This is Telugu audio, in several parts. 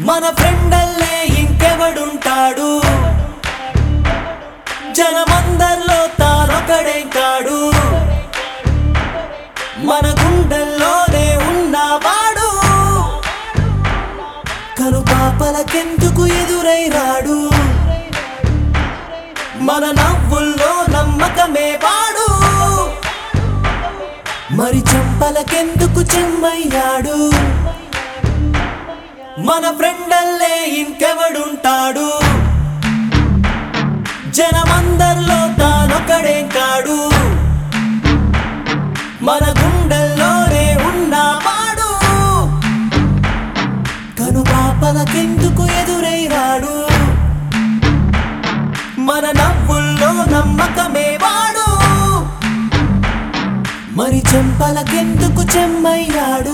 మన ఫ్రెండల్లే ఇంకెవడుంటాడు జనమందర్లో తానొకడే కాడు మన గుండెల్లోనే ఉన్నవాడు కనుపాపలకెందుకు ఎదురై రాడు మన నవ్వుల్లో నమ్మకమే వాడు మరి చెంపలకెందుకు చెమ్మయ్యాడు మన ఫ్రెండల్లే ఇంకెవడుంటాడు జనమందర్లో తానొకడే కాడు మన గుండెల్లోనే ఉన్నవాడు కనుపాపలకెందుకు ఎదురై రాడు మన నవ్వుల్లో నమ్మకమే వాడు మరి చెంపలకెందుకు చెమ్మయ్యాడు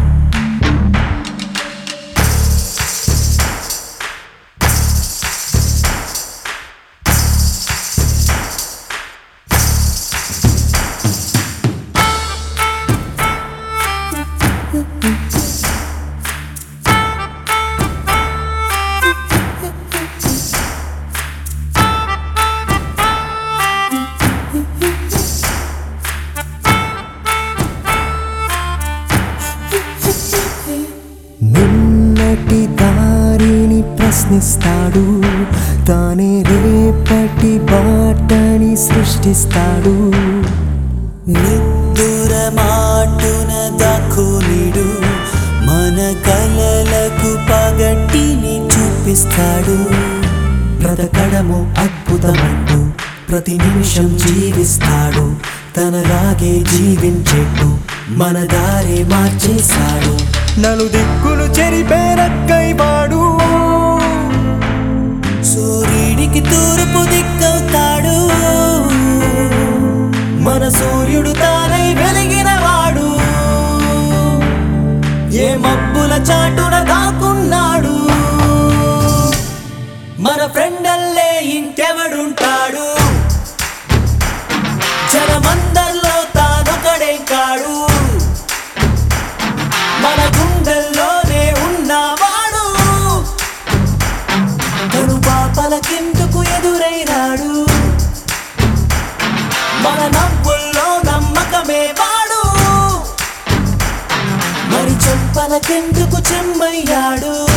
నిన్నటి దారిని ప్రశ్నిస్తాడు తానే రేపటి బాటని సృష్టిస్తాడు నిద్దుర మాటున దక్కునిడు మన కలలకు పగటిని చూపిస్తాడు బ్రతకడము అద్భుతమంటూ ప్రతి నిమిషం జీవిస్తాడు తనలాగే జీవించేట్టు మన దారే మార్చేశాడు నలుదిక్కులు చెరిపేరక్కై వాడు సూర్యుడికి తూర్పు దిక్కవుతాడు మన సూర్యుడు తానై వెలిగిన వాడు ఏ మబ్బుల చాటున దాక్కున్నాడు మన ఫ్రెండల్లే ఇంకెవడుంటాడు జనమందర్లో తానొకడే కాడు మన గుండెల్లోనే ఉన్నవాడు కనుపాపలకెందుకు ఎదురై రాడు మన నవ్వుల్లో నమ్మకమే వాడు మరి చెంపలకెందుకు చెమ్మయ్యాడు